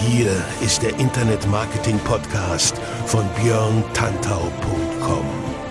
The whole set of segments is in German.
Hier ist der Internet-Marketing-Podcast von björntantau.com.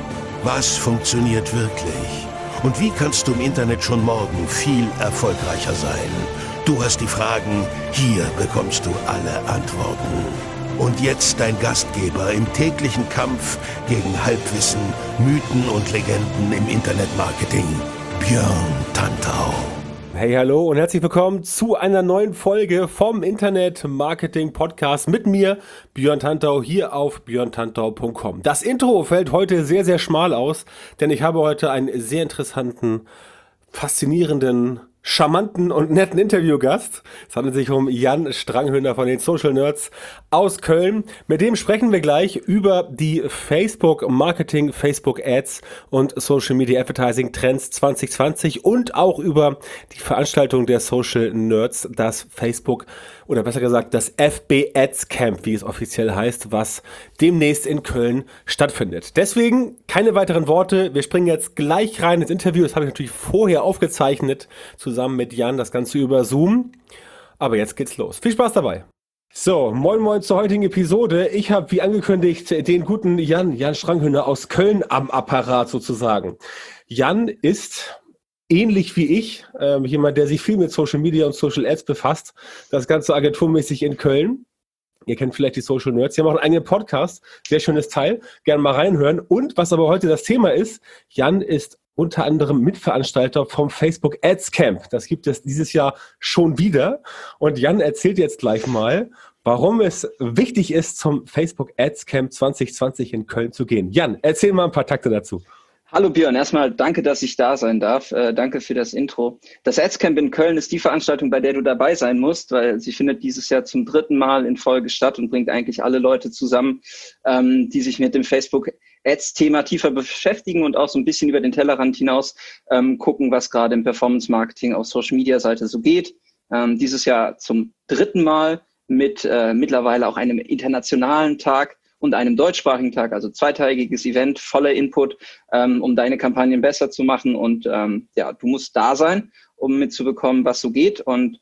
Was funktioniert wirklich? Und wie kannst du im Internet schon morgen viel erfolgreicher sein? Du hast die Fragen, hier bekommst du alle Antworten. Und jetzt dein Gastgeber im täglichen Kampf gegen Halbwissen, Mythen und Legenden im Internetmarketing, Björn Tantau. Hey, hallo und herzlich willkommen zu einer neuen Folge vom Internet-Marketing-Podcast mit mir, Björn Tantau, hier auf björntantau.com. Das Intro fällt heute sehr, sehr schmal aus, denn ich habe heute einen sehr interessanten, faszinierenden, charmanten und netten Interviewgast. Es handelt sich um Jan Stranghöhner von den Social Nerds aus Köln. Mit dem sprechen wir gleich über die Facebook Marketing, Facebook Ads und Social Media Advertising Trends 2020 und auch über die Veranstaltung der Social Nerds, das Facebook oder besser gesagt das FB Ads Camp, wie es offiziell heißt, was demnächst in Köln stattfindet. Deswegen keine weiteren Worte. Wir springen jetzt gleich rein ins Interview. Das habe ich natürlich vorher aufgezeichnet, zusammen mit Jan, das Ganze über Zoom. Aber jetzt geht's los. Viel Spaß dabei. So, moin moin zur heutigen Episode. Ich habe, wie angekündigt, den guten Jan Stranghöhner aus Köln am Apparat sozusagen. Jan ist ähnlich wie ich, jemand, der sich viel mit Social Media und Social Ads befasst. Das Ganze agenturmäßig in Köln. Ihr kennt vielleicht die Social Nerds. Die haben auch einen eigenen Podcast. Sehr schönes Teil. Gerne mal reinhören. Und was aber heute das Thema ist, Jan ist unter anderem Mitveranstalter vom Facebook Ads Camp. Das gibt es dieses Jahr schon wieder. Und Jan erzählt jetzt gleich mal, warum es wichtig ist, zum Facebook Ads Camp 2020 in Köln zu gehen. Jan, erzähl mal ein paar Takte dazu. Hallo Björn, erstmal danke, dass ich da sein darf. Danke für das Intro. Das Adscamp in Köln ist die Veranstaltung, bei der du dabei sein musst, weil sie findet dieses Jahr zum 3. Mal in Folge statt und bringt eigentlich alle Leute zusammen, die sich mit dem Facebook Ads-Thema tiefer beschäftigen und auch so ein bisschen über den Tellerrand hinaus gucken, was gerade im Performance-Marketing auf Social-Media-Seite so geht. Dieses Jahr zum 3. Mal mit mittlerweile auch einem internationalen Tag und einem deutschsprachigen Tag, also zweitägiges Event, voller Input, um deine Kampagnen besser zu machen. Und ja, du musst da sein, um mitzubekommen, was so geht. Und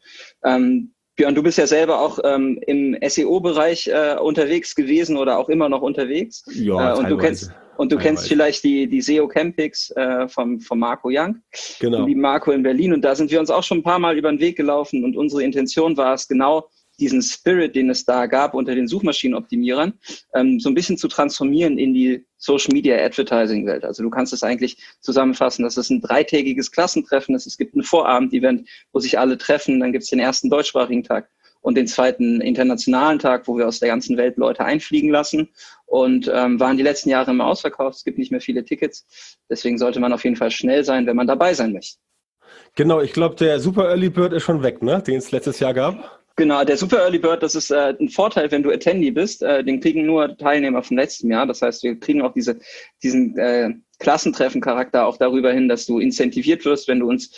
Björn, du bist ja selber auch im SEO-Bereich unterwegs gewesen oder auch immer noch unterwegs. Ja, und du kennst vielleicht die SEO Campix vom Marco Young, genau. Wie Marco in Berlin. Und da sind wir uns auch schon ein paar Mal über den Weg gelaufen. Und unsere Intention war es genau, diesen Spirit, den es da gab unter den Suchmaschinenoptimierern, so ein bisschen zu transformieren in die Social Media Advertising Welt. Also du kannst es eigentlich zusammenfassen, dass es ein 3-tägiges Klassentreffen ist. Es gibt ein Vorabend-Event, wo sich alle treffen. Dann gibt es den ersten deutschsprachigen Tag und den zweiten internationalen Tag, wo wir aus der ganzen Welt Leute einfliegen lassen. Und waren die letzten Jahre immer ausverkauft. Es gibt nicht mehr viele Tickets. Deswegen sollte man auf jeden Fall schnell sein, wenn man dabei sein möchte. Genau, ich glaube, der Super Early Bird ist schon weg, ne? Den es letztes Jahr gab. Genau, der Super Early Bird, das ist ein Vorteil, wenn du Attendee bist. Den kriegen nur Teilnehmer vom letzten Jahr. Das heißt, wir kriegen auch diesen Klassentreffen-Charakter auch darüber hin, dass du incentiviert wirst, wenn du uns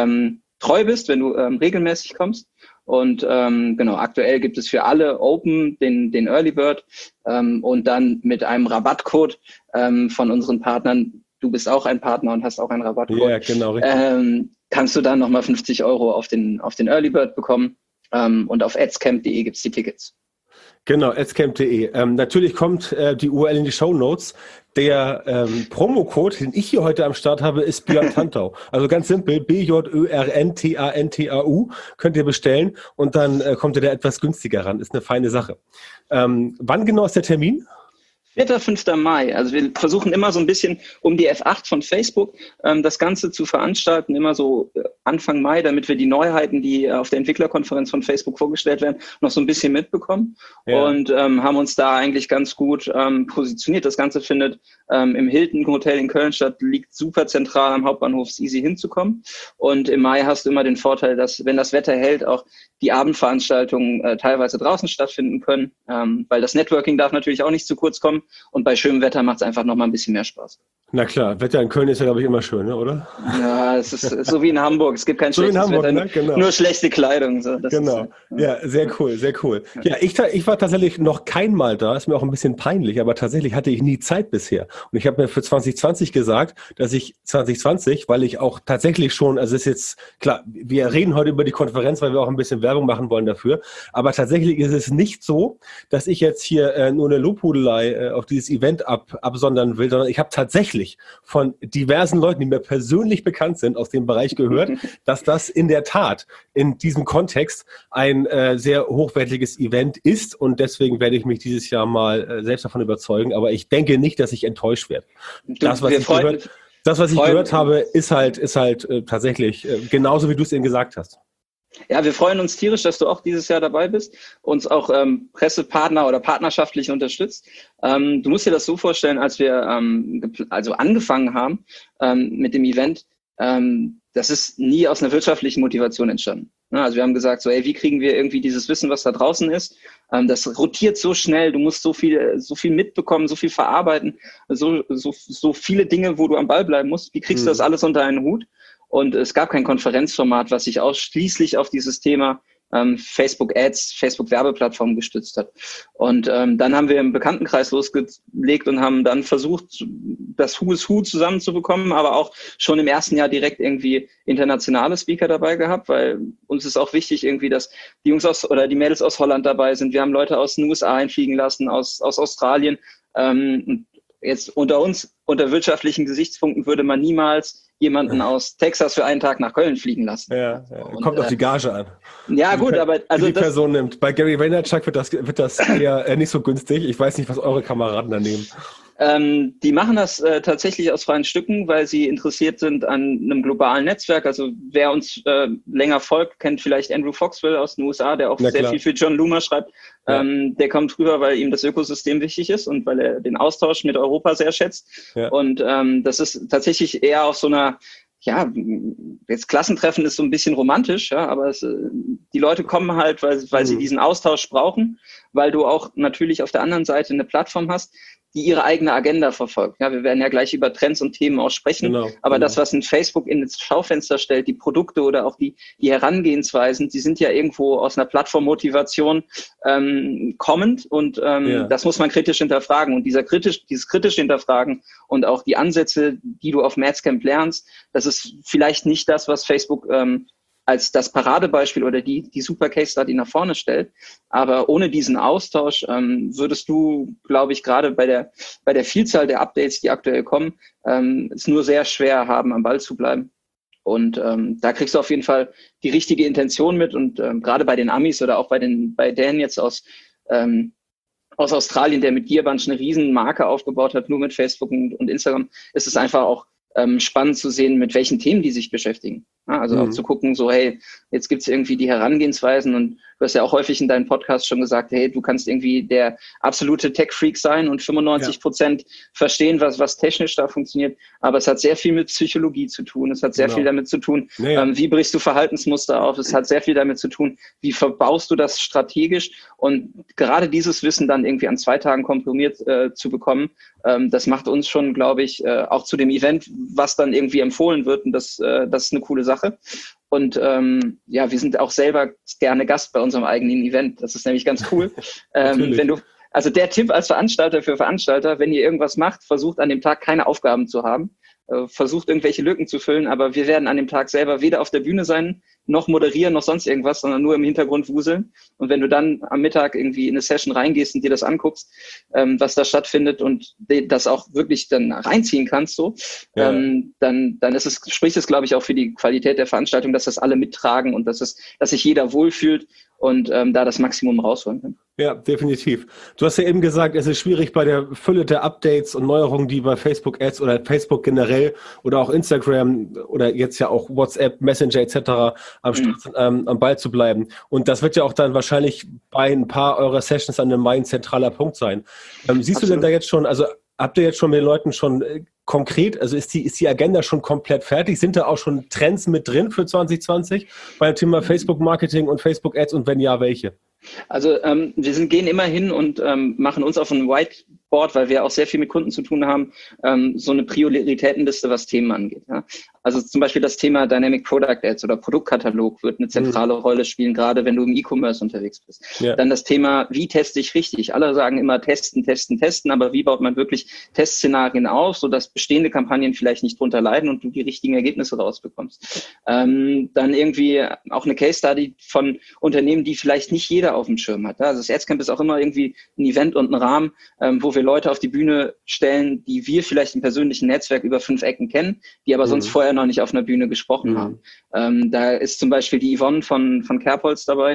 treu bist, wenn du regelmäßig kommst. Und genau, aktuell gibt es für alle Open den Early Bird und dann mit einem Rabattcode von unseren Partnern. Du bist auch ein Partner und hast auch einen Rabattcode. Ja, genau, richtig. Kannst du dann nochmal 50 € auf den Early Bird bekommen. Und auf adscamp.de gibt es die Tickets. Genau, adscamp.de. Natürlich kommt die URL in die Shownotes. Der Promocode, den ich hier heute am Start habe, ist Björn Tantau. Also ganz simpel, BJÖRNTANTAU könnt ihr bestellen und dann kommt ihr da etwas günstiger ran. Ist eine feine Sache. Wann genau ist der Termin? 4. 5. Mai. Also wir versuchen immer so ein bisschen um die F8 von Facebook das Ganze zu veranstalten, immer so Anfang Mai, damit wir die Neuheiten, die auf der Entwicklerkonferenz von Facebook vorgestellt werden, noch so ein bisschen mitbekommen. Ja. Und haben uns da eigentlich ganz gut positioniert. Das Ganze findet im Hilton Hotel in Köln statt, liegt super zentral am Hauptbahnhof, ist easy hinzukommen. Und im Mai hast du immer den Vorteil, dass, wenn das Wetter hält, auch die Abendveranstaltungen teilweise draußen stattfinden können, weil das Networking darf natürlich auch nicht zu kurz kommen. Und bei schönem Wetter macht es einfach noch mal ein bisschen mehr Spaß. Na klar, Wetter in Köln ist ja, glaube ich, immer schön, ne, oder? Ja, es ist so wie in Hamburg. Es gibt kein So wie in schlechtes Hamburg, Wetter, ne? Genau. nur schlechte Kleidung. So. Genau. Ja, sehr cool, sehr cool. Ja, ich war tatsächlich noch kein Mal da, ist mir auch ein bisschen peinlich, aber tatsächlich hatte ich nie Zeit bisher. Und ich habe mir für 2020 gesagt, dass ich 2020, weil ich auch tatsächlich schon, also es ist jetzt, klar, wir reden heute über die Konferenz, weil wir auch ein bisschen Werbung machen wollen dafür, aber tatsächlich ist es nicht so, dass ich jetzt hier nur eine Lobhudelei auf dieses Event absondern will, sondern ich habe tatsächlich von diversen Leuten, die mir persönlich bekannt sind, aus dem Bereich gehört, dass das in der Tat in diesem Kontext ein sehr hochwertiges Event ist und deswegen werde ich mich dieses Jahr mal selbst davon überzeugen, aber ich denke nicht, dass ich enttäuscht werde. Das, was ich gehört habe, ist halt tatsächlich genauso, wie du es eben gesagt hast. Ja, wir freuen uns tierisch, dass du auch dieses Jahr dabei bist, uns auch Pressepartner oder partnerschaftlich unterstützt. Du musst dir das so vorstellen, als wir also angefangen haben mit dem Event, das ist nie aus einer wirtschaftlichen Motivation entstanden. Also wir haben gesagt, so, ey, wie kriegen wir irgendwie dieses Wissen, was da draußen ist? Das rotiert so schnell, du musst so viel mitbekommen, so viel verarbeiten, so viele Dinge, wo du am Ball bleiben musst. Wie kriegst du das alles unter einen Hut? Und es gab kein Konferenzformat, was sich ausschließlich auf dieses Thema Facebook Ads, Facebook Werbeplattform gestützt hat. Und dann haben wir im Bekanntenkreis losgelegt und haben dann versucht, das Who is Who zusammenzubekommen, aber auch schon im ersten Jahr direkt irgendwie internationale Speaker dabei gehabt, weil uns ist auch wichtig irgendwie, dass die Jungs oder die Mädels aus Holland dabei sind. Wir haben Leute aus den USA einfliegen lassen, aus Australien. Jetzt unter wirtschaftlichen Gesichtspunkten würde man niemals jemanden aus Texas für einen Tag nach Köln fliegen lassen. Ja, kommt auf die Gage an. Ja, gut, aber also die Person nimmt. Bei Gary Vaynerchuk wird das eher nicht so günstig. Ich weiß nicht, was eure Kameraden da nehmen. Die machen das tatsächlich aus freien Stücken, weil sie interessiert sind an einem globalen Netzwerk. Also wer uns länger folgt, kennt vielleicht Andrew Foxwell aus den USA, der auch sehr viel für John Loomer schreibt. Ja. Der kommt rüber, weil ihm das Ökosystem wichtig ist und weil er den Austausch mit Europa sehr schätzt. Ja. Und das ist tatsächlich eher auf so einer, ja, jetzt Klassentreffen ist so ein bisschen romantisch, ja, aber die Leute kommen halt, weil sie diesen Austausch brauchen, weil du auch natürlich auf der anderen Seite eine Plattform hast, die ihre eigene Agenda verfolgt. Ja, wir werden ja gleich über Trends und Themen auch sprechen, aber das, was ein Facebook ins Schaufenster stellt, die Produkte oder auch die Herangehensweisen, die sind ja irgendwo aus einer Plattformmotivation kommend und das muss man kritisch hinterfragen. Und dieses kritische Hinterfragen und auch die Ansätze, die du auf Madscamp lernst, das ist vielleicht nicht das, was Facebook als das Paradebeispiel oder die super Case Study nach vorne stellt. Aber ohne diesen Austausch würdest du, glaube ich, gerade bei der Vielzahl der Updates, die aktuell kommen, es nur sehr schwer haben, am Ball zu bleiben. Und da kriegst du auf jeden Fall die richtige Intention mit. Und gerade bei den Amis oder auch bei Dan jetzt aus Australien, der mit Gearbunch eine riesen Marke aufgebaut hat, nur mit Facebook und Instagram, ist es einfach auch spannend zu sehen, mit welchen Themen die sich beschäftigen. Ja, also auch zu gucken, so, hey, jetzt gibt's irgendwie die Herangehensweisen und du hast ja auch häufig in deinem Podcast schon gesagt, hey, du kannst irgendwie der absolute Tech-Freak sein und 95% verstehen, was technisch da funktioniert, aber es hat sehr viel mit Psychologie zu tun, es hat sehr viel damit zu tun, wie brichst du Verhaltensmuster auf, es hat sehr viel damit zu tun, wie verbaust du das strategisch und gerade dieses Wissen dann irgendwie an 2 Tagen komprimiert zu bekommen, das macht uns schon, glaube ich, auch zu dem Event, was dann irgendwie empfohlen wird und das ist eine coole Sache. Und wir sind auch selber gerne Gast bei unserem eigenen Event. Das ist nämlich ganz cool. Also der Tipp als Veranstalter für Veranstalter, wenn ihr irgendwas macht, versucht an dem Tag keine Aufgaben zu haben. Versucht irgendwelche Lücken zu füllen, aber wir werden an dem Tag selber weder auf der Bühne sein, noch moderieren, noch sonst irgendwas, sondern nur im Hintergrund wuseln. Und wenn du dann am Mittag irgendwie in eine Session reingehst und dir das anguckst, was da stattfindet und das auch wirklich dann reinziehen kannst, dann spricht es, glaube ich, auch für die Qualität der Veranstaltung, dass das alle mittragen und dass sich jeder wohlfühlt und da das Maximum rausholen kann. Ja, definitiv. Du hast ja eben gesagt, es ist schwierig bei der Fülle der Updates und Neuerungen, die bei Facebook Ads oder Facebook generell oder auch Instagram oder jetzt ja auch WhatsApp, Messenger etc. am Ball zu bleiben. Und das wird ja auch dann wahrscheinlich bei ein paar eurer Sessions an einem Mai ein zentraler Punkt sein. Siehst du denn da jetzt schon, also habt ihr jetzt schon mit den Leuten schon konkret, also ist die Agenda schon komplett fertig? Sind da auch schon Trends mit drin für 2020 beim Thema Facebook-Marketing und Facebook-Ads und wenn ja, welche? Also wir gehen immer hin und machen uns auf ein Board, weil wir auch sehr viel mit Kunden zu tun haben, so eine Prioritätenliste, was Themen angeht. Ja? Also zum Beispiel das Thema Dynamic Product Ads oder Produktkatalog wird eine zentrale Rolle spielen, gerade wenn du im E-Commerce unterwegs bist. Ja. Dann das Thema, wie teste ich richtig? Alle sagen immer testen, aber wie baut man wirklich Testszenarien auf, sodass bestehende Kampagnen vielleicht nicht drunter leiden und du die richtigen Ergebnisse rausbekommst. Dann irgendwie auch eine Case Study von Unternehmen, die vielleicht nicht jeder auf dem Schirm hat. Also das Adscamp ist auch immer irgendwie ein Event und ein Rahmen, wo wir Leute auf die Bühne stellen, die wir vielleicht im persönlichen Netzwerk über 5 Ecken kennen, die aber sonst vorher noch nicht auf einer Bühne gesprochen haben. Da ist zum Beispiel die Yvonne von Carepols dabei,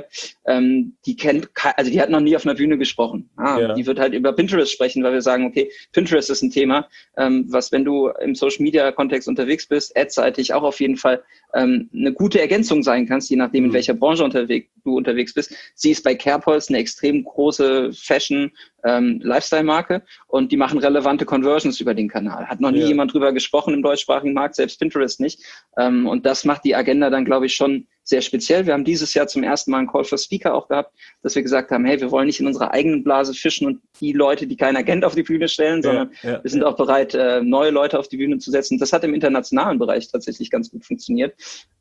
die hat noch nie auf einer Bühne gesprochen. Die wird halt über Pinterest sprechen, weil wir sagen, okay, Pinterest ist ein Thema, was, wenn du im Social-Media-Kontext unterwegs bist, adseitig auch auf jeden Fall eine gute Ergänzung sein kannst, je nachdem, in welcher Branche du unterwegs bist. Sie ist bei Carepols eine extrem große Fashion- Lifestyle-Marke und die machen relevante Conversions über den Kanal. Hat noch nie jemand drüber gesprochen im deutschsprachigen Markt, selbst Pinterest nicht. Und das macht die Agenda dann, glaube ich, schon sehr speziell. Wir haben dieses Jahr zum ersten Mal einen Call for Speaker auch gehabt, dass wir gesagt haben, hey, wir wollen nicht in unserer eigenen Blase fischen und die Leute, die keiner kennt, auf die Bühne stellen, sondern wir sind auch bereit, neue Leute auf die Bühne zu setzen. Das hat im internationalen Bereich tatsächlich ganz gut funktioniert.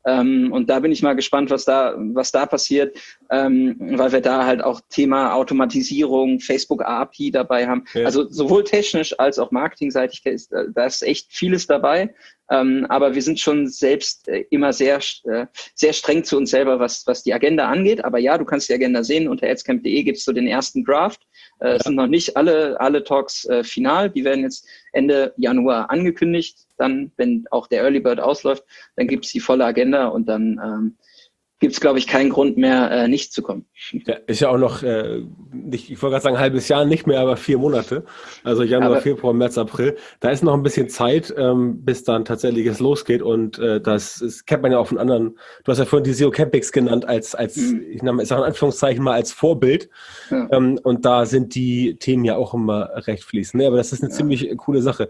Und da bin ich mal gespannt, was da passiert, weil wir da halt auch Thema Automatisierung, Facebook API dabei haben. Ja. Also sowohl technisch als auch marketingseitig, da ist echt vieles dabei. Aber wir sind schon selbst immer sehr streng zu uns selber, was die Agenda angeht. Aber ja, du kannst die Agenda sehen. Unter adscamp.de gibt es so den ersten Draft. Es sind noch nicht alle Talks final. Die werden jetzt Ende Januar angekündigt. Dann, wenn auch der Early Bird ausläuft, dann gibt es die volle Agenda und dann gibt es, glaube ich, keinen Grund mehr, nicht zu kommen. Ja, ist ja auch noch, ich wollte gerade sagen, ein halbes Jahr, nicht mehr, aber 4 Monate. Also Januar, Februar, März, April. Da ist noch ein bisschen Zeit, bis dann tatsächlich es losgeht. Und das kennt man ja auch von anderen. Du hast ja vorhin die SEO Campings genannt als ich sage in Anführungszeichen mal als Vorbild. Ja. Und da sind die Themen ja auch immer recht fließend. Nee, aber das ist eine ziemlich coole Sache.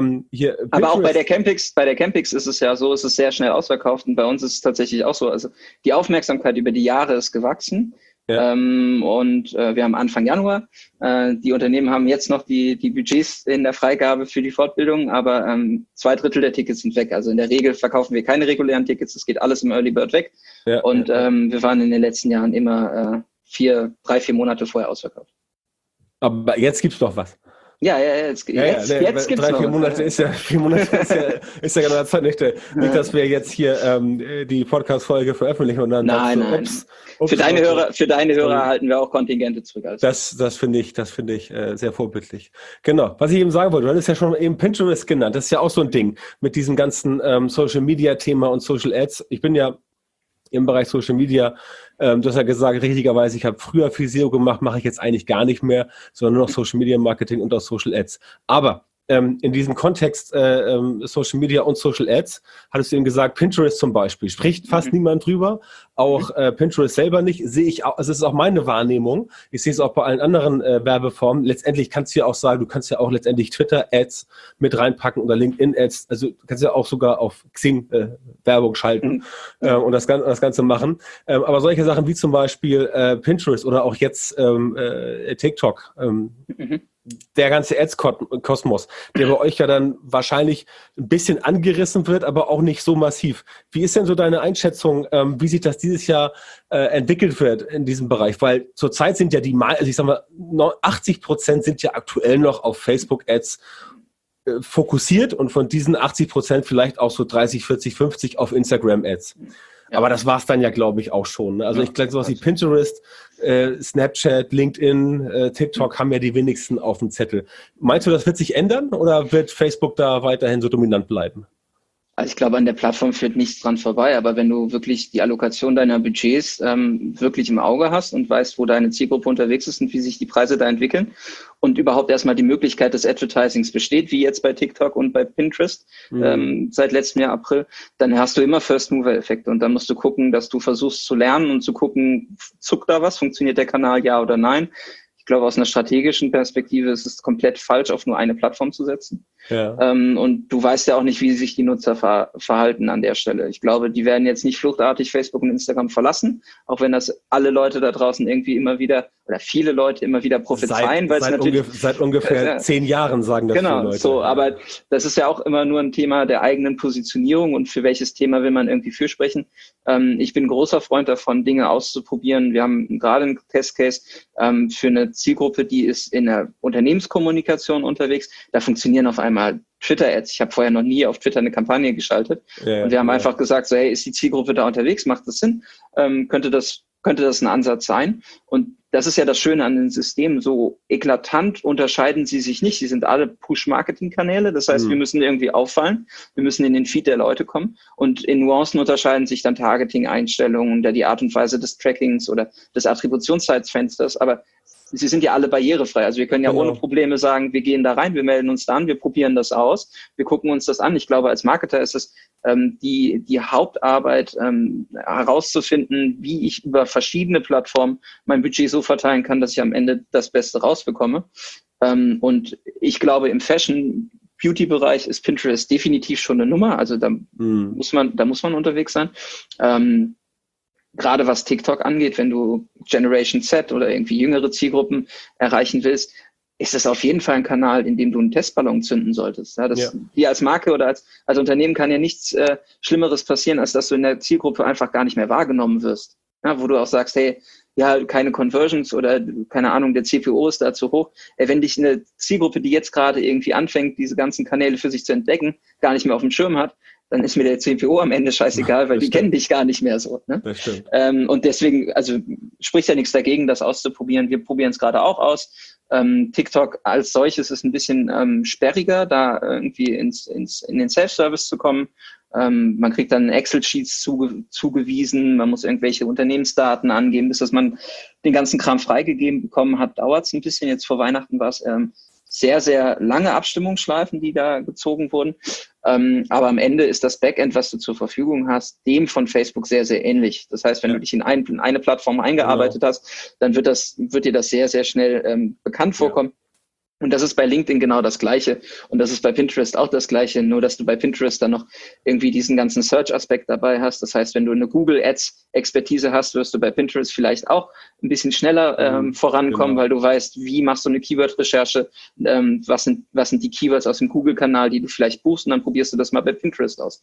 Aber auch bei der Campings ist es ja so, es ist sehr schnell ausverkauft. Und bei uns ist es tatsächlich auch so. Also die Aufmerksamkeit über die Jahre ist gewachsen. Ja. Und wir haben Anfang Januar. Die Unternehmen haben jetzt noch die Budgets in der Freigabe für die Fortbildung, aber 2/3 der Tickets sind weg. Also in der Regel verkaufen wir keine regulären Tickets, es geht alles im Early Bird weg. Ja. Und wir waren in den letzten Jahren immer 3-4 Monate vorher ausverkauft. Aber jetzt gibt's doch was. Jetzt gibt's 3-4 Monate ist ja 4 Monate ist ja genau Zeit nicht, dass wir jetzt hier die Podcast-Folge veröffentlichen und dann nein. Für deine Hörer halten wir auch Kontingente zurück. Das finde ich sehr vorbildlich. Genau. Was ich eben sagen wollte, du hattest ja schon eben Pinterest genannt. Das ist ja auch so ein Ding mit diesem ganzen Social-Media-Thema und Social Ads. Ich bin ja im Bereich Social Media, du hast ja gesagt, richtigerweise, ich habe früher viel SEO gemacht, mache ich jetzt eigentlich gar nicht mehr, sondern nur noch Social Media Marketing und auch Social Ads. Aber in diesem Kontext Social Media und Social Ads, hattest du eben gesagt, Pinterest zum Beispiel, spricht fast niemand drüber, auch Pinterest selber nicht, sehe ich auch, also es ist auch meine Wahrnehmung, ich sehe es auch bei allen anderen Werbeformen, letztendlich kannst du ja auch sagen, du kannst ja auch letztendlich Twitter-Ads mit reinpacken oder LinkedIn-Ads, also du kannst ja auch sogar auf Xing Werbung schalten und das Ganze machen, aber solche Sachen wie zum Beispiel Pinterest oder auch jetzt TikTok, der ganze Ads-Kosmos, der bei euch ja dann wahrscheinlich ein bisschen angerissen wird, aber auch nicht so massiv. Wie ist denn so deine Einschätzung, wie sich das dieses Jahr entwickelt wird in diesem Bereich? Weil zurzeit sind ja also ich sag mal, 80% sind ja aktuell noch auf Facebook-Ads fokussiert und von diesen 80% vielleicht auch so 30, 40, 50 auf Instagram-Ads. Ja. Aber das war's dann ja, glaube ich, auch schon. Also ich glaube, sowas wie Pinterest, Snapchat, LinkedIn, TikTok haben ja die wenigsten auf dem Zettel. Meinst du, das wird sich ändern oder wird Facebook da weiterhin so dominant bleiben? Also ich glaube, an der Plattform führt nichts dran vorbei, aber wenn du wirklich die Allokation deiner Budgets wirklich im Auge hast und weißt, wo deine Zielgruppe unterwegs ist und wie sich die Preise da entwickeln und überhaupt erstmal die Möglichkeit des Advertisings besteht, wie jetzt bei TikTok und bei Pinterest seit letztem Jahr April, dann hast du immer First-Mover-Effekte und dann musst du gucken, dass du versuchst zu lernen und zu gucken, zuckt da was, funktioniert der Kanal, ja oder nein. Ich glaube, aus einer strategischen Perspektive ist es komplett falsch, auf nur eine Plattform zu setzen. Ja. Und du weißt ja auch nicht, wie sich die Nutzer verhalten an der Stelle. Ich glaube, die werden jetzt nicht fluchtartig Facebook und Instagram verlassen, auch wenn das alle Leute da draußen irgendwie immer wieder oder viele Leute immer wieder prophezeien, weil es natürlich seit ungefähr 10 Jahren sagen das viele genau, Leute. so, aber das ist ja auch immer nur ein Thema der eigenen Positionierung und für welches Thema will man irgendwie fürsprechen. Ich bin großer Freund davon, Dinge auszuprobieren. Wir haben gerade einen Testcase für eine Zielgruppe, die ist in der Unternehmenskommunikation unterwegs. Da funktionieren auf einmal Twitter-Ads. Ich habe vorher noch nie auf Twitter eine Kampagne geschaltet. Ja, und wir haben einfach gesagt, so, hey, ist die Zielgruppe da unterwegs? Macht das Sinn? Könnte das ein Ansatz sein? Und das ist ja das Schöne an den Systemen. So eklatant unterscheiden sie sich nicht. Sie sind alle Push-Marketing-Kanäle. Das heißt, wir müssen irgendwie auffallen. Wir müssen in den Feed der Leute kommen. Und in Nuancen unterscheiden sich dann Targeting-Einstellungen oder die Art und Weise des Trackings oder des Attributionszeitfensters. Aber sie sind ja alle barrierefrei. Also wir können ja ohne Probleme sagen, wir gehen da rein, wir melden uns da an, wir probieren das aus, wir gucken uns das an. Ich glaube, als Marketer ist es die Hauptarbeit, herauszufinden, wie ich über verschiedene Plattformen mein Budget so verteilen kann, dass ich am Ende das Beste rausbekomme. Und ich glaube, im Fashion-Beauty-Bereich ist Pinterest definitiv schon eine Nummer. Also da muss man unterwegs sein. Gerade was TikTok angeht, wenn du Generation Z oder irgendwie jüngere Zielgruppen erreichen willst, ist das auf jeden Fall ein Kanal, in dem du einen Testballon zünden solltest. Ja, dir als Marke oder als Unternehmen kann ja nichts Schlimmeres passieren, als dass du in der Zielgruppe einfach gar nicht mehr wahrgenommen wirst. Ja, wo du auch sagst, hey, ja, keine Conversions oder keine Ahnung, der CPO ist da zu hoch. Wenn dich eine Zielgruppe, die jetzt gerade irgendwie anfängt, diese ganzen Kanäle für sich zu entdecken, gar nicht mehr auf dem Schirm hat, dann ist mir der CPO am Ende scheißegal, weil die kennen dich gar nicht mehr so. Ne? Das stimmt. Und deswegen, also spricht ja nichts dagegen, das auszuprobieren. Wir probieren es gerade auch aus. TikTok als solches ist ein bisschen sperriger, da irgendwie in den Self-Service zu kommen. Man kriegt dann Excel-Sheets zugewiesen, man muss irgendwelche Unternehmensdaten angeben, bis dass man den ganzen Kram freigegeben bekommen hat, dauert es ein bisschen. Jetzt vor Weihnachten war es sehr, sehr lange Abstimmungsschleifen, die da gezogen wurden. Aber am Ende ist das Backend, was du zur Verfügung hast, dem von Facebook sehr, sehr ähnlich. Das heißt, wenn du dich in eine Plattform eingearbeitet hast, dann wird dir das sehr, sehr schnell bekannt vorkommen. Und das ist bei LinkedIn genau das Gleiche. Und das ist bei Pinterest auch das Gleiche, nur dass du bei Pinterest dann noch irgendwie diesen ganzen Search-Aspekt dabei hast. Das heißt, wenn du eine Google-Ads-Expertise hast, wirst du bei Pinterest vielleicht auch ein bisschen schneller vorankommen, weil du weißt, wie machst du eine Keyword-Recherche, was sind die Keywords aus dem Google-Kanal, die du vielleicht buchst, und dann probierst du das mal bei Pinterest aus.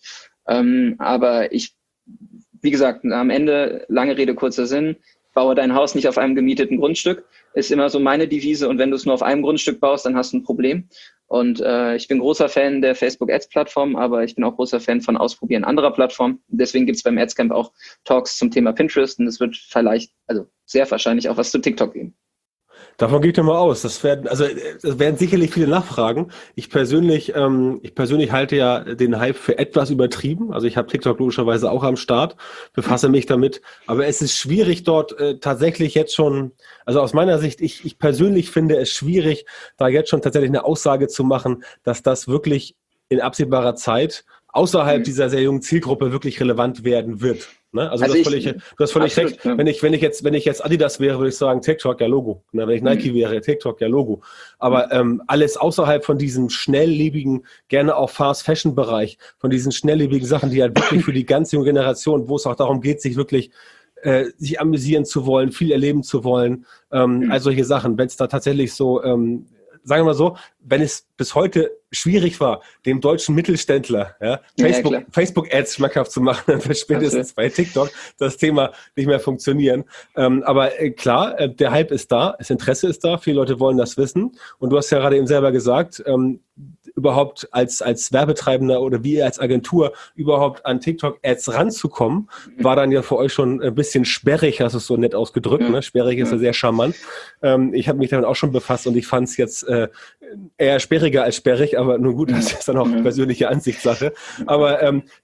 Aber wie gesagt, am Ende, lange Rede, kurzer Sinn, baue dein Haus nicht auf einem gemieteten Grundstück, ist immer so meine Devise. Und wenn du es nur auf einem Grundstück baust, dann hast du ein Problem. Und ich bin großer Fan der Facebook-Ads-Plattform, aber ich bin auch großer Fan von Ausprobieren anderer Plattformen. Deswegen gibt es beim Adscamp auch Talks zum Thema Pinterest, und es wird vielleicht, also sehr wahrscheinlich auch was zu TikTok geben. Davon geht ja mal aus. Das werden sicherlich viele nachfragen. Ich persönlich halte ja den Hype für etwas übertrieben. Also ich habe TikTok logischerweise auch am Start, befasse mich damit. Aber es ist schwierig dort tatsächlich jetzt schon, also aus meiner Sicht, ich persönlich finde es schwierig, da jetzt schon tatsächlich eine Aussage zu machen, dass das wirklich in absehbarer Zeit außerhalb dieser sehr jungen Zielgruppe wirklich relevant werden wird. Ne? Also du hast völlig recht. Ja. Wenn ich jetzt Adidas wäre, würde ich sagen, TikTok, ja Logo. Ne? Wenn ich Nike wäre, TikTok, ja Logo. Aber alles außerhalb von diesem schnelllebigen, gerne auch Fast-Fashion-Bereich, von diesen schnelllebigen Sachen, die halt wirklich für die ganze junge Generation, wo es auch darum geht, sich wirklich sich amüsieren zu wollen, viel erleben zu wollen, all solche Sachen. Wenn es da tatsächlich so sagen wir mal so, wenn es bis heute schwierig war, dem deutschen Mittelständler Facebook-Ads schmackhaft zu machen, dann wird spätestens bei TikTok das Thema nicht mehr funktionieren. Aber klar, der Hype ist da, das Interesse ist da, viele Leute wollen das wissen. Und du hast ja gerade eben selber gesagt, überhaupt als Werbetreibender oder wie als Agentur überhaupt an TikTok-Ads ranzukommen, war dann ja für euch schon ein bisschen sperrig, hast du es so nett ausgedrückt. Ne? Sperrig ist ja sehr charmant. Ich habe mich damit auch schon befasst und ich fand es jetzt eher sperriger als sperrig, aber nun gut, das ist dann auch persönliche Ansichtssache. Aber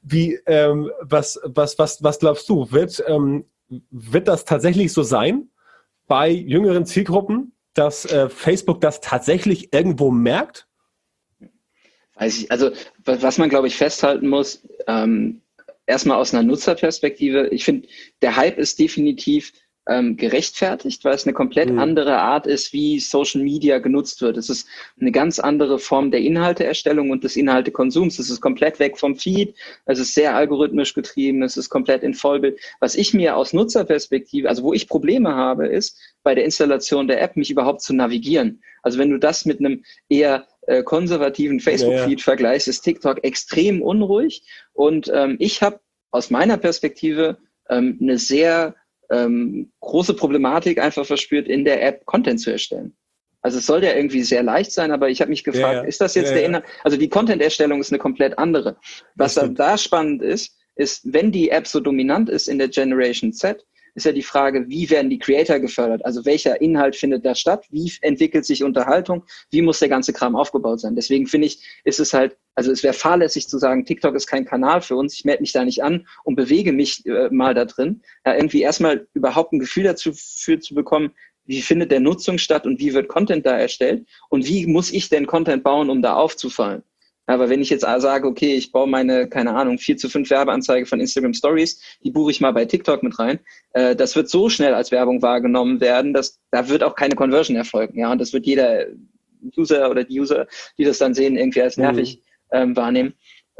was glaubst du, wird das tatsächlich so sein bei jüngeren Zielgruppen, dass Facebook das tatsächlich irgendwo merkt? Also was man, glaube ich, festhalten muss, erstmal aus einer Nutzerperspektive, ich finde, der Hype ist definitiv gerechtfertigt, weil es eine komplett andere Art ist, wie Social Media genutzt wird. Es ist eine ganz andere Form der Inhalteerstellung und des Inhaltekonsums. Es ist komplett weg vom Feed, es ist sehr algorithmisch getrieben, es ist komplett in Vollbild. Was ich mir aus Nutzerperspektive, also wo ich Probleme habe, ist bei der Installation der App, mich überhaupt zu navigieren. Also wenn du das mit einem eher konservativen Facebook-Feed vergleichst, ist TikTok extrem unruhig. Und ich habe aus meiner Perspektive eine sehr große Problematik einfach verspürt, in der App Content zu erstellen. Also es soll ja irgendwie sehr leicht sein, aber ich habe mich gefragt, ist das jetzt der Inhalt? Also die Content-Erstellung ist eine komplett andere. Was da spannend ist, wenn die App so dominant ist in der Generation Z, ist ja die Frage, wie werden die Creator gefördert? Also welcher Inhalt findet da statt? Wie entwickelt sich Unterhaltung? Wie muss der ganze Kram aufgebaut sein? Deswegen finde ich, ist es halt, also es wäre fahrlässig zu sagen, TikTok ist kein Kanal für uns. Ich melde mich da nicht an und bewege mich mal da drin. Ja, irgendwie erstmal überhaupt ein Gefühl dafür zu bekommen, wie findet der Nutzung statt und wie wird Content da erstellt? Und wie muss ich denn Content bauen, um da aufzufallen? Aber wenn ich jetzt sage, okay, ich baue meine, keine Ahnung, 4:5 Werbeanzeige von Instagram Stories, die buche ich mal bei TikTok mit rein, das wird so schnell als Werbung wahrgenommen werden, dass da wird auch keine Conversion erfolgen. Ja, und das wird jeder User oder die User, die das dann sehen, irgendwie als nervig wahrnehmen.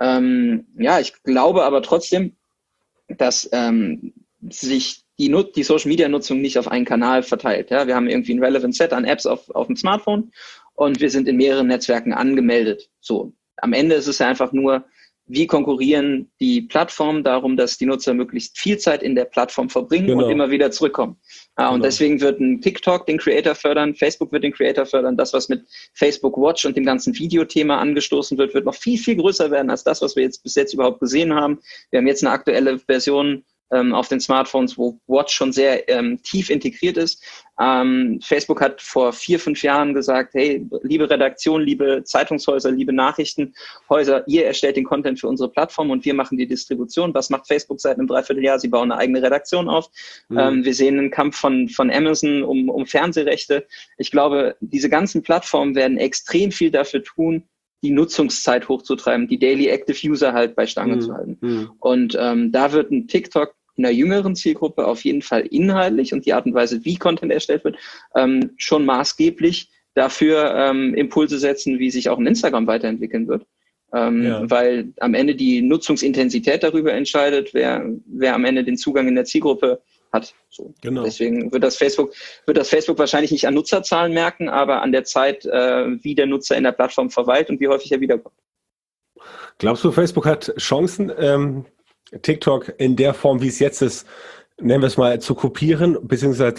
Ich glaube aber trotzdem, dass sich die Social-Media-Nutzung nicht auf einen Kanal verteilt. Ja? Wir haben irgendwie ein relevant Set an Apps auf dem Smartphone und wir sind in mehreren Netzwerken angemeldet. So. Am Ende ist es ja einfach nur, wie konkurrieren die Plattformen darum, dass die Nutzer möglichst viel Zeit in der Plattform verbringen und immer wieder zurückkommen. Und deswegen wird ein TikTok den Creator fördern, Facebook wird den Creator fördern. Das, was mit Facebook Watch und dem ganzen Videothema angestoßen wird, wird noch viel, viel größer werden als das, was wir jetzt bis jetzt überhaupt gesehen haben. Wir haben jetzt eine aktuelle Version auf den Smartphones, wo Watch schon sehr tief integriert ist. Facebook hat vor 4-5 Jahren gesagt, hey, liebe Redaktion, liebe Zeitungshäuser, liebe Nachrichtenhäuser, ihr erstellt den Content für unsere Plattform und wir machen die Distribution. Was macht Facebook seit einem Dreivierteljahr? Sie bauen eine eigene Redaktion auf. Wir sehen einen Kampf von Amazon um Fernsehrechte. Ich glaube, diese ganzen Plattformen werden extrem viel dafür tun, die Nutzungszeit hochzutreiben, die Daily Active User halt bei Stange zu halten. Und da wird ein TikTok in der jüngeren Zielgruppe auf jeden Fall inhaltlich und die Art und Weise, wie Content erstellt wird, schon maßgeblich dafür Impulse setzen, wie sich auch ein Instagram weiterentwickeln wird. Weil am Ende die Nutzungsintensität darüber entscheidet, wer am Ende den Zugang in der Zielgruppe hat. So. Genau. Deswegen wird das Facebook wahrscheinlich nicht an Nutzerzahlen merken, aber an der Zeit, wie der Nutzer in der Plattform verweilt und wie häufig er wiederkommt. Glaubst du, Facebook hat Chancen, TikTok in der Form, wie es jetzt ist, nennen wir es mal, zu kopieren, beziehungsweise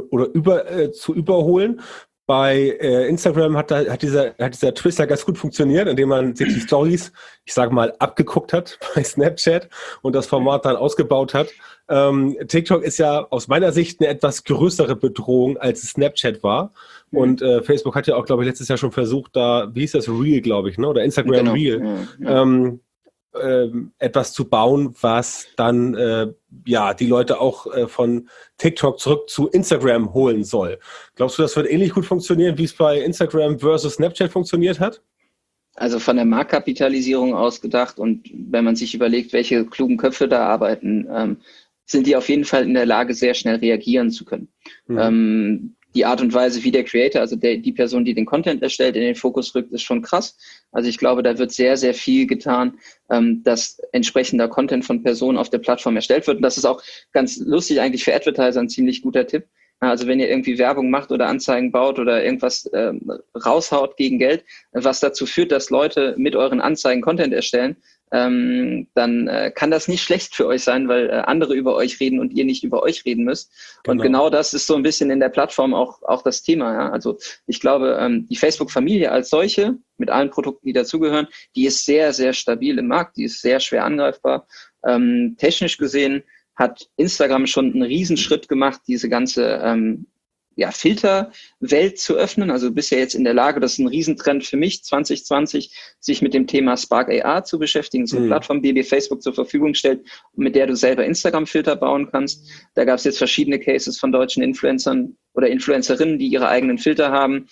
zu überholen? Bei Instagram hat dieser Twist ja ganz gut funktioniert, indem man sich die Stories, ich sage mal, abgeguckt hat bei Snapchat und das Format dann ausgebaut hat. TikTok ist ja aus meiner Sicht eine etwas größere Bedrohung, als Snapchat war. Und Facebook hat ja auch, glaube ich, letztes Jahr schon versucht, wie hieß das, Reel, glaube ich, ne? Oder Instagram Reel. Etwas zu bauen, was dann die Leute auch von TikTok zurück zu Instagram holen soll. Glaubst du, das wird ähnlich gut funktionieren, wie es bei Instagram versus Snapchat funktioniert hat? Also von der Marktkapitalisierung ausgedacht und wenn man sich überlegt, welche klugen Köpfe da arbeiten, sind die auf jeden Fall in der Lage, sehr schnell reagieren zu können. Die Art und Weise, wie der Creator, also die Person, die den Content erstellt, in den Fokus rückt, ist schon krass. Also ich glaube, da wird sehr, sehr viel getan, dass entsprechender Content von Personen auf der Plattform erstellt wird. Und das ist auch ganz lustig eigentlich für Advertiser ein ziemlich guter Tipp. Also wenn ihr irgendwie Werbung macht oder Anzeigen baut oder irgendwas raushaut gegen Geld, was dazu führt, dass Leute mit euren Anzeigen Content erstellen, dann kann das nicht schlecht für euch sein, weil andere über euch reden und ihr nicht über euch reden müsst. Genau. Und genau das ist so ein bisschen in der Plattform auch das Thema. Ja? Also ich glaube, die Facebook-Familie als solche, mit allen Produkten, die dazugehören, die ist sehr, sehr stabil im Markt, die ist sehr schwer angreifbar. Technisch gesehen hat Instagram schon einen Riesenschritt gemacht, diese ganze Filterwelt zu öffnen. Also bist ja jetzt in der Lage, das ist ein Riesentrend für mich, 2020, sich mit dem Thema Spark AR zu beschäftigen. So eine Plattform, die dir Facebook zur Verfügung stellt, mit der du selber Instagram-Filter bauen kannst. Da gab es jetzt verschiedene Cases von deutschen Influencern oder Influencerinnen, die ihre eigenen Filter haben.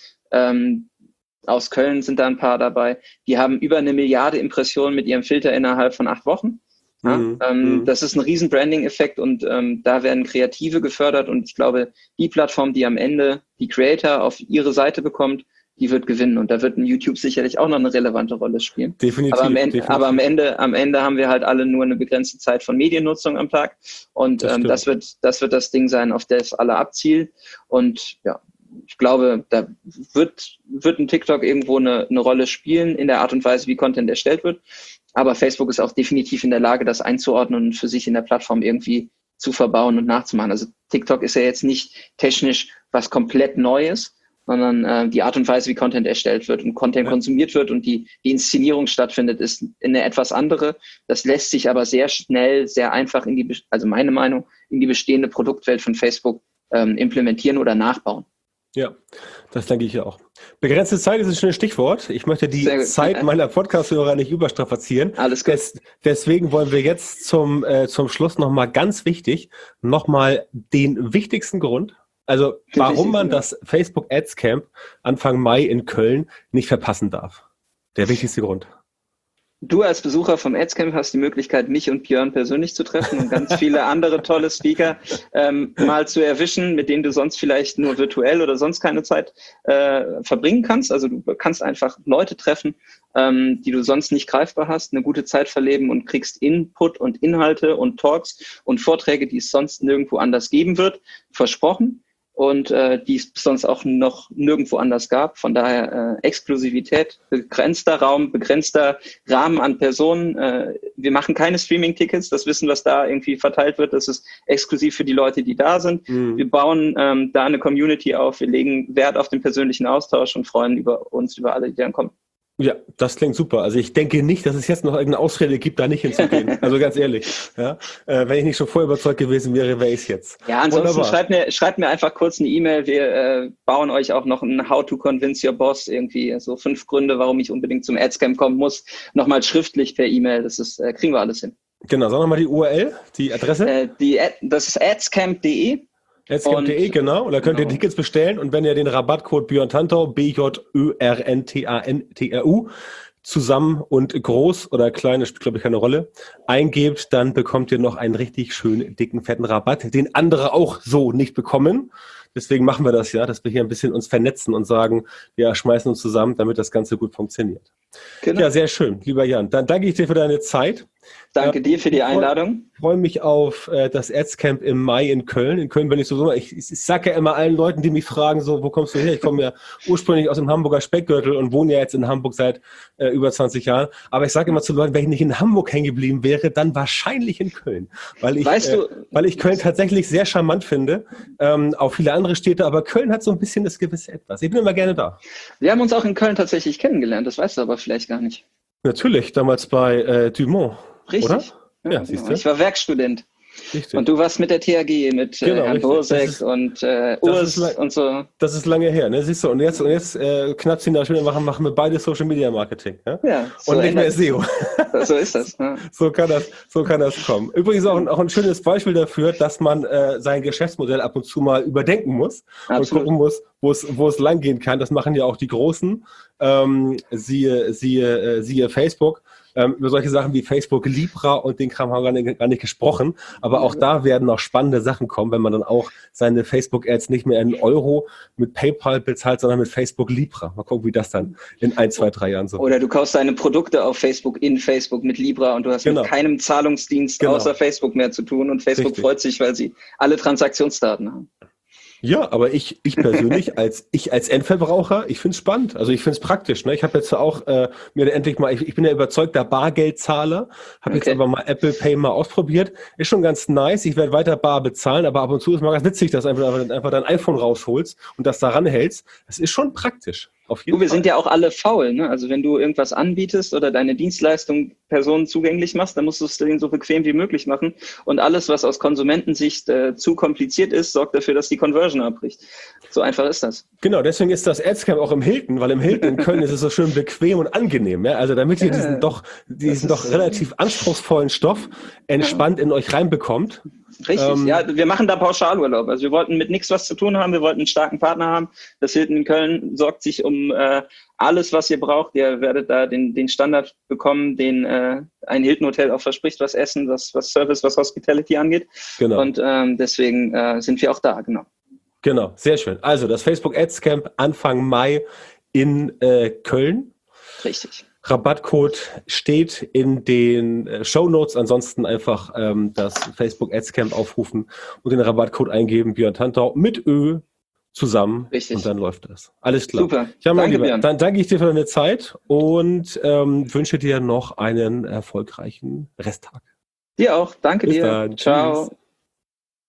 Aus Köln sind da ein paar dabei. Die haben über 1 Milliarde Impressionen mit ihrem Filter innerhalb von 8 Wochen. Das ist ein riesen Branding-Effekt und da werden Kreative gefördert und ich glaube, die Plattform, die am Ende die Creator auf ihre Seite bekommt, die wird gewinnen und da wird ein YouTube sicherlich auch noch eine relevante Rolle spielen. Definitiv. Aber am Ende haben wir halt alle nur eine begrenzte Zeit von Mediennutzung am Tag und das wird das Ding sein, auf das alle abzielen und ja, ich glaube, da wird ein TikTok irgendwo eine Rolle spielen in der Art und Weise, wie Content erstellt wird. Aber Facebook ist auch definitiv in der Lage, das einzuordnen und für sich in der Plattform irgendwie zu verbauen und nachzumachen. Also TikTok ist ja jetzt nicht technisch was komplett Neues, sondern die Art und Weise, wie Content erstellt wird und Content konsumiert wird und die Inszenierung stattfindet, ist eine etwas andere. Das lässt sich aber sehr schnell, sehr einfach also meine Meinung, in die bestehende Produktwelt von Facebook implementieren oder nachbauen. Ja, das denke ich ja auch. Begrenzte Zeit ist ein schönes Stichwort. Ich möchte die Zeit meiner Podcast-Hörer nicht überstrapazieren. Alles gut. Deswegen wollen wir jetzt zum Schluss nochmal ganz wichtig, nochmal den wichtigsten Grund, also warum man das Facebook Ads Camp Anfang Mai in Köln nicht verpassen darf. Der wichtigste Grund. Du als Besucher vom Adscamp hast die Möglichkeit, mich und Björn persönlich zu treffen und ganz viele andere tolle Speaker mal zu erwischen, mit denen du sonst vielleicht nur virtuell oder sonst keine Zeit verbringen kannst. Also du kannst einfach Leute treffen, die du sonst nicht greifbar hast, eine gute Zeit verleben und kriegst Input und Inhalte und Talks und Vorträge, die es sonst nirgendwo anders geben wird, versprochen. Und die es sonst auch noch nirgendwo anders gab. Von daher Exklusivität, begrenzter Raum, begrenzter Rahmen an Personen. Wir machen keine Streaming-Tickets. Das Wissen, was da irgendwie verteilt wird, das ist exklusiv für die Leute, die da sind. Wir bauen da eine Community auf. Wir legen Wert auf den persönlichen Austausch und freuen uns über alle, die dann kommen. Ja, das klingt super. Also ich denke nicht, dass es jetzt noch irgendeine Ausrede gibt, da nicht hinzugehen. Also ganz ehrlich. Ja? Wenn ich nicht schon vorher überzeugt gewesen wäre, wäre ich es jetzt. Ja, ansonsten schreibt mir einfach kurz eine E-Mail. Wir bauen euch auch noch ein How to Convince Your Boss irgendwie. So 5 Gründe, warum ich unbedingt zum Adscamp kommen muss. Nochmal schriftlich per E-Mail. Das ist, kriegen wir alles hin. Genau, sag nochmal die URL, die Adresse. Das ist adscamp.de. Adscamp.de, genau. Und da könnt ihr Tickets bestellen. Und wenn ihr den Rabattcode Björn Tantau, BJÖRNTANTRU, zusammen und groß oder klein, das spielt, glaube ich, keine Rolle, eingebt, dann bekommt ihr noch einen richtig schönen, dicken, fetten Rabatt, den andere auch so nicht bekommen. Deswegen machen wir das ja, dass wir hier ein bisschen uns vernetzen und sagen, wir schmeißen uns zusammen, damit das Ganze gut funktioniert. Genau. Ja, sehr schön, lieber Jan. Dann danke ich dir für deine Zeit. Danke dir für die Einladung. Ich freue mich auf das Adscamp im Mai in Köln. In Köln bin ich sowieso, ich sage ja immer allen Leuten, die mich fragen, so, wo kommst du her? Ich komme ja ursprünglich aus dem Hamburger Speckgürtel und wohne ja jetzt in Hamburg seit über 20 Jahren. Aber ich sage immer zu Leuten, wenn ich nicht in Hamburg hängen geblieben wäre, dann wahrscheinlich in Köln. Weil ich Köln tatsächlich sehr charmant finde. Auch viele andere Städte, aber Köln hat so ein bisschen das gewisse Etwas. Ich bin immer gerne da. Wir haben uns auch in Köln tatsächlich kennengelernt, das weißt du aber vielleicht gar nicht. Natürlich, damals bei Dumont. Richtig. Oder? Ja, siehst du. Ich war Werkstudent. Richtig. Und du warst mit der THG, mit Herrn Bosek und Urs und so. Das ist lange her, ne? Siehst du, und jetzt knapp 10 Jahre später machen wir beide Social Media Marketing. Ja, so und nicht mehr SEO. So ist das. Ja. So kann das kommen. Übrigens auch ein schönes Beispiel dafür, dass man sein Geschäftsmodell ab und zu mal überdenken muss. Absolut. Und gucken muss, wo es lang gehen kann. Das machen ja auch die Großen. Siehe Facebook. Über solche Sachen wie Facebook Libra und den Kram haben wir gar nicht gesprochen. Aber auch da werden noch spannende Sachen kommen, wenn man dann auch seine Facebook-Ads nicht mehr in Euro mit PayPal bezahlt, sondern mit Facebook Libra. Mal gucken, wie das dann in 1, 2, 3 Jahren so. Oder du kaufst deine Produkte auf Facebook in Facebook mit Libra und du hast mit keinem Zahlungsdienst außer Facebook mehr zu tun und Facebook freut sich, weil sie alle Transaktionsdaten haben. Ja, aber ich persönlich als Endverbraucher, ich finde es spannend. Also ich finde es praktisch. Ne? Ich habe jetzt auch mir endlich mal, ich bin ja überzeugter Bargeldzahler, habe jetzt aber mal Apple Pay mal ausprobiert. Ist schon ganz nice. Ich werde weiter bar bezahlen, aber ab und zu ist mal ganz witzig, dass einfach dein iPhone rausholst und das daran hältst. Das ist schon praktisch. Wir sind ja auch alle faul, ne? Also wenn du irgendwas anbietest oder deine Dienstleistung Personen zugänglich machst, dann musst du es denen so bequem wie möglich machen. Und alles, was aus Konsumentensicht zu kompliziert ist, sorgt dafür, dass die Conversion abbricht. So einfach ist das. Genau, deswegen ist das Adscamp auch im Hilton, weil im Hilton in Köln ist es so schön bequem und angenehm. Ja? Also damit ihr diesen doch relativ anspruchsvollen Stoff entspannt in euch reinbekommt. Richtig, ja, wir machen da Pauschalurlaub. Also wir wollten mit nichts was zu tun haben, wir wollten einen starken Partner haben. Das Hilton in Köln sorgt sich um alles, was ihr braucht. Ihr werdet da den Standard bekommen, den ein Hilton-Hotel auch verspricht, was Essen, was Service, was Hospitality angeht. Genau. Und deswegen sind wir auch da, genau. Genau, sehr schön. Also das Facebook Ads Camp Anfang Mai in Köln. Richtig. Rabattcode steht in den Shownotes. Ansonsten einfach das Facebook Ads Camp aufrufen und den Rabattcode eingeben, Björn Tantau mit Ö zusammen. Richtig. Und dann läuft das. Alles klar. Super. Ja, mein Danke, Lieber, Björn. dann danke ich dir für deine Zeit und wünsche dir noch einen erfolgreichen Resttag. Dir auch. Danke Bis dir. dann. Ciao. Tschüss.